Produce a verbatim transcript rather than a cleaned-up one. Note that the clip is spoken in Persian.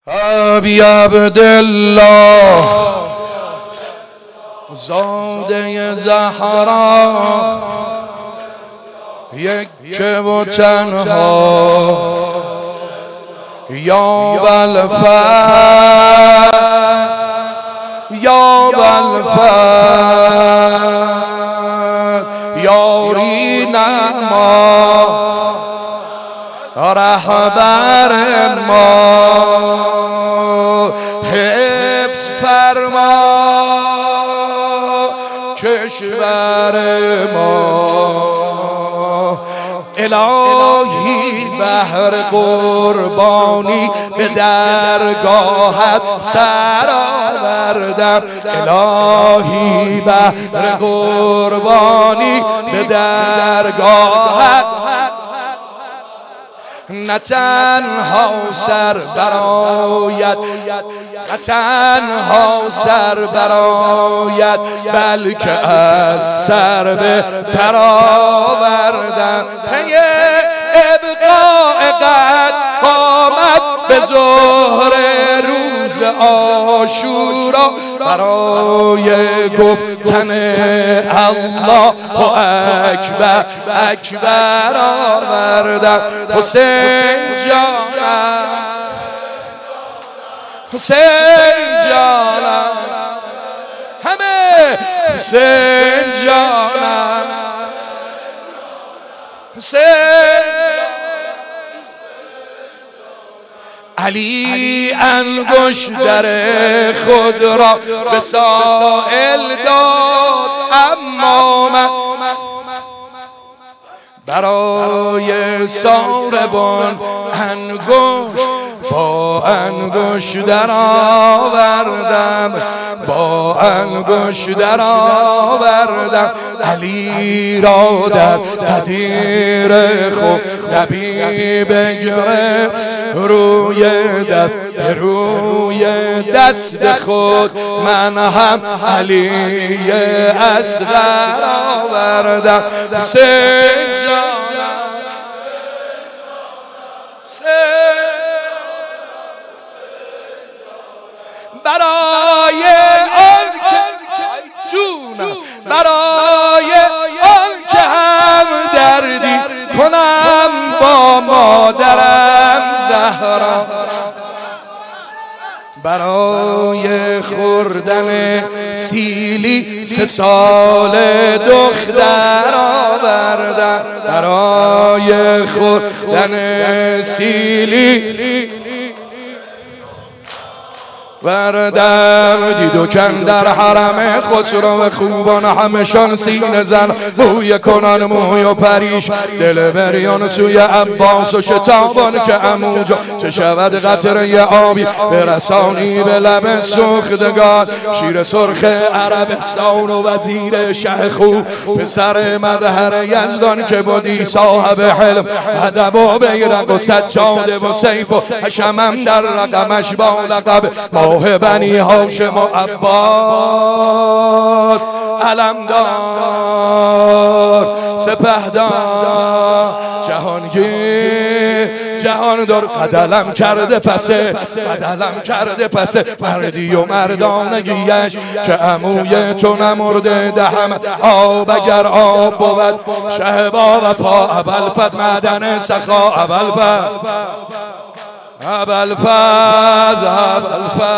ابی عبدالله زاده زهرا یک و تنها یا بلفر یا بلفر یاری نما رهبر ما حفظ فرما کشور ما الهی بهر قربانی به درگاهت سر آوردم الهی بهر قربانی به درگاهت نه تنها سر برایت نه تنها سر برایت بلکه از سر به تر آوردم پی ابقاء قد قامت به ظهر روز عاشورا برای گفتن الله اکبر اکبر آوردم حسین جانم حسین جانم همه حسین جانم حسین علی انگشتر خود را به سائل داد اما من برای ساربان انگشت با انگشت در آوردم با انگشت در آوردم علی را در قدیر خود نبی بگرفت روی دست روی دست خود من هم علی اصغر آوردم حسین جانم برای آن که جونم برای آن که هم دردی کنم با مادرم زهرا برای خوردن سیلی سه سال دختر آوردم برای خوردن سیلی وردم دید و کن در حرم خسرو خوبان همشان سینه زن موی کنان موی و پریش دل بریان سوی عباس و شتابان که اموجا چه شود قطره آبی برسانی به لب سوختگان شیر سرخ عربستان و وزیر شه خوب پسر مظهر یزدان که بودی صاحب حلم ادب و بیرق و سجاده و سیف و حشمم در رقمش با لقب ماه بنی هاشم و عباس علمدار سپهدار جهانگیر جهاندار قدلم کرده پسه قدلم کرده پسه مردی و مردانگیش که عموی تو نمرده دهم آب اگر آب بود شه با وفا ابوالفضل معدن سخا ابوالفضل ابوالفضل ابوالفضل